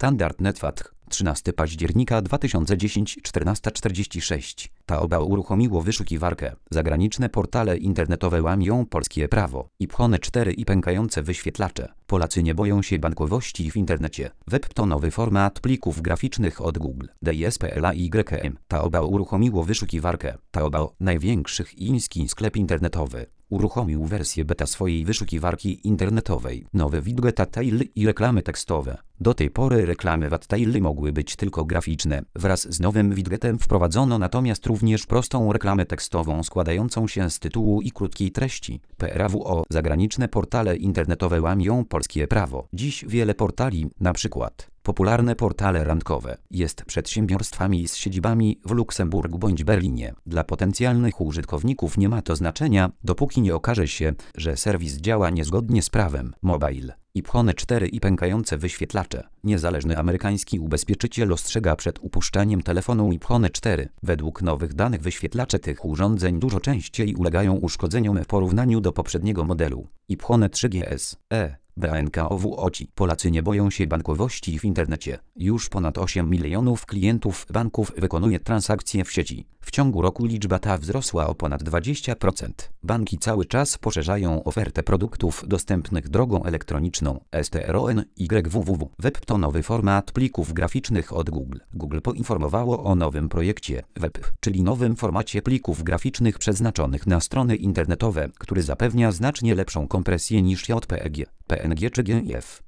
Standard Netfatch, 13 października 2010, 14:46. Taobao uruchomiło wyszukiwarkę. Zagraniczne portale internetowe łamią polskie prawo. iPhone 4 i pękające wyświetlacze. Polacy nie boją się bankowości w internecie. Web to nowy format plików graficznych od Google. DSPLAYM. Taobao uruchomiło wyszukiwarkę. Taobao, największy chiński sklep internetowy, uruchomił wersję beta swojej wyszukiwarki internetowej. Nowe widget tail i reklamy tekstowe. Do tej pory reklamy w tail mogły być tylko graficzne. Wraz z nowym widgetem wprowadzono natomiast również prostą reklamę tekstową składającą się z tytułu i krótkiej treści. PRAWO. Zagraniczne portale internetowe łamią polskie prawo. Dziś wiele portali, np. popularne portale randkowe, jest przedsiębiorstwami z siedzibami w Luksemburgu bądź Berlinie. Dla potencjalnych użytkowników nie ma to znaczenia, dopóki nie okaże się, że serwis działa niezgodnie z prawem. Mobile. iPhone 4 i pękające wyświetlacze. Niezależny amerykański ubezpieczyciel ostrzega przed upuszczaniem telefonu iPhone 4. Według nowych danych wyświetlacze tych urządzeń dużo częściej ulegają uszkodzeniom w porównaniu do poprzedniego modelu. iPhone 3GS. BNKOWOCI. Polacy nie boją się bankowości w internecie. Już ponad 8 milionów klientów banków wykonuje transakcje w sieci. W ciągu roku liczba ta wzrosła o ponad 20%. Banki cały czas poszerzają ofertę produktów dostępnych drogą elektroniczną. STRONYWWW. Web to nowy format plików graficznych od Google. Google poinformowało o nowym projekcie Web, czyli nowym formacie plików graficznych przeznaczonych na strony internetowe, który zapewnia znacznie lepszą kompresję niż JPEG, PNG czy GIF.